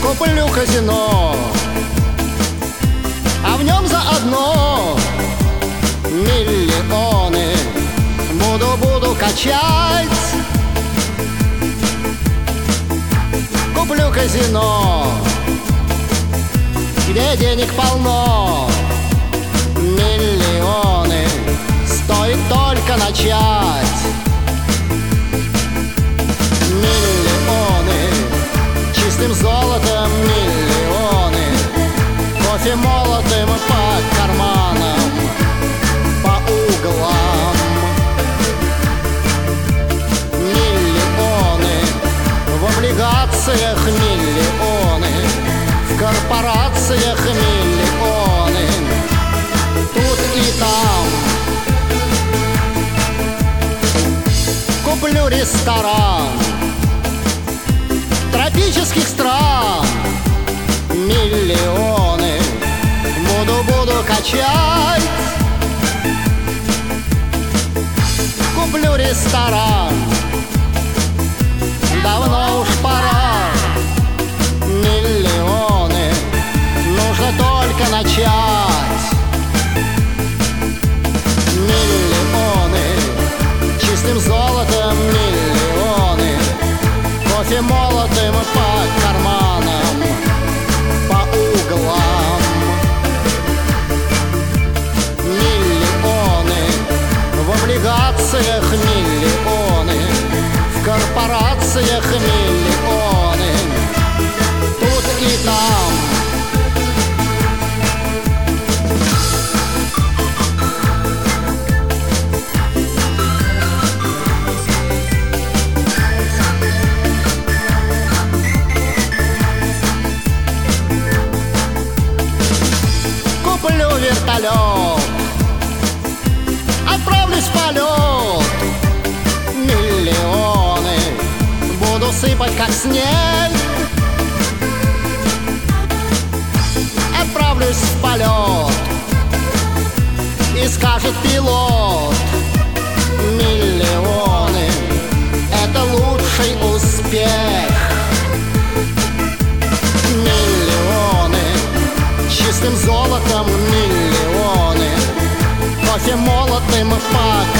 Куплю казино, а в нем заодно миллионы буду качать. Куплю казино, где денег полно, миллионы, стоит только начать. Миллионы, чистым золотом миллионы, кофе молотым по карманам, по углам. Миллионы, в облигациях миллионы, в корпорациях миллионы, тут и там. Куплю ресторан тропических стран, миллионы буду качать. Куплю ресторан, давно уж пора. Миллионы, нужно только начать. Миллионы, чистым золотом миллионы, кофе молотым по карманам, по углам. Миллионы, в облигациях миллионы, в корпорациях миллионы, тут и там. Куплю вертолет, отправлюсь в полет. Миллионы буду сыпать как снег. Отправлюсь в полет, и скажет пилот: миллионы — это лучший успех. Миллионы, чистым золотом миллионы, кофе молотым по